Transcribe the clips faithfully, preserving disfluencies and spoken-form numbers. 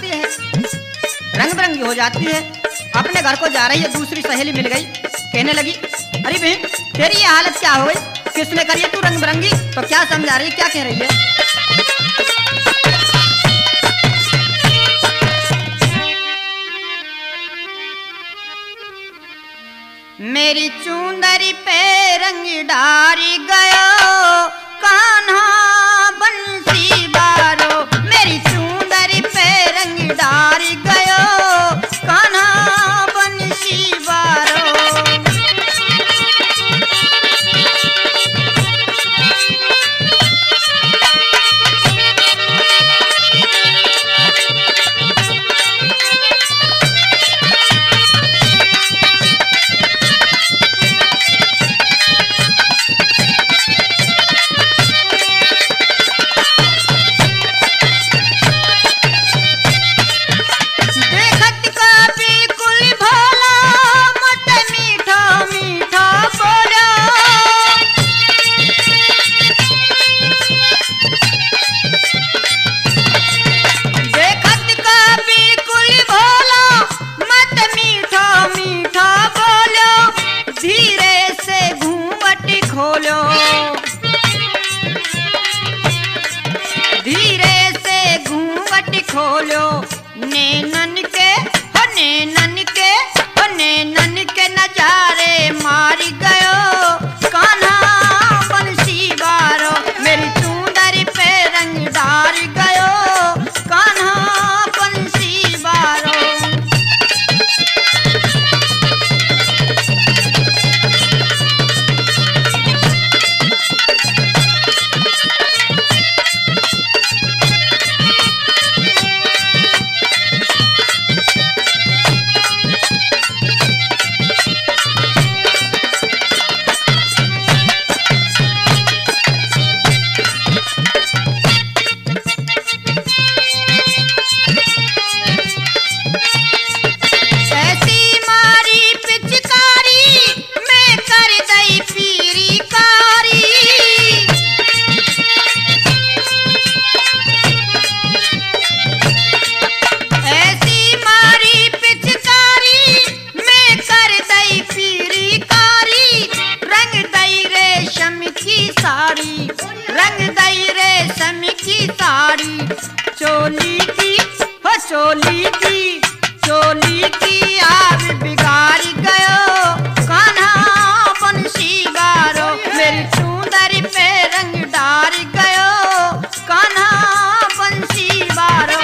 जाती है, रंग बिरंगी हो जाती है। अपने घर को जा रही है, दूसरी सहेली मिल गई, कहने लगी अरे बहन तेरी ये हालत क्या हो गई, किसने करी है तू रंग बिरंगी? तो क्या समझा रही है, क्या कह रही है? मेरी चुंदरी पे रंग डारी गयो कान्हा बंसी बारो, मेरी चुंदरी पे रंग डारी गयो कान्हा बंसी बारो। खोलो नैनन के हो नैनन के हो नैनन के नजारे मार गयो कान्हा बंसी बारो, मेरी चुंदरी पे रंग डार गयो कान्हा बंसी बारो। रंग दई रेशम की साड़ी चोली की हो चोली की चोली की आग बिगाड़ गयो कान्हा बंसी बारो, मेरी चुंदरी पे रंग डार गयो कान्हा बंसी बारो।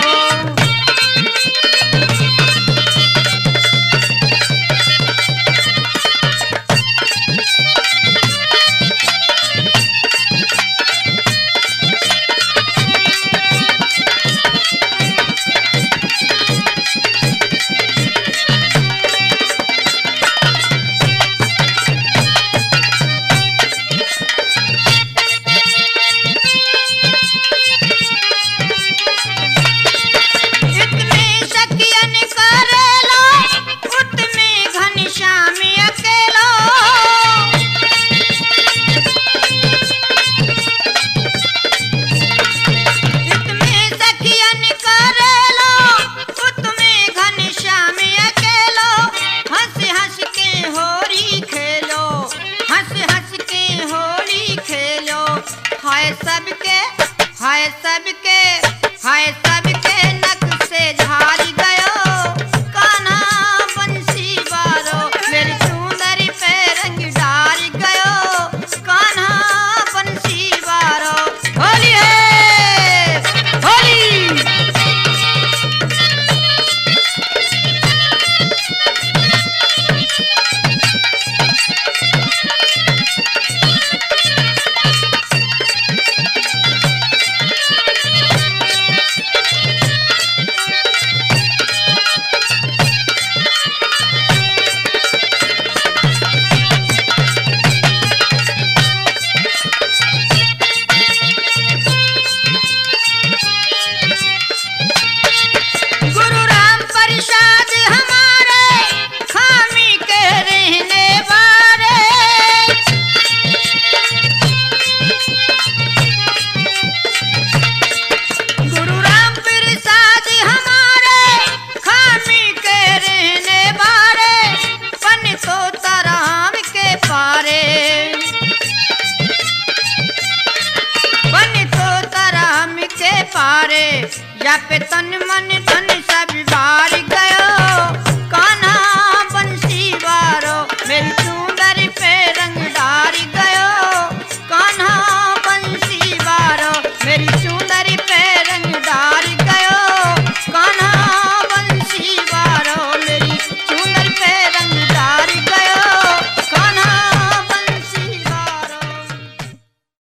बारे या पे तन मन धन सब बार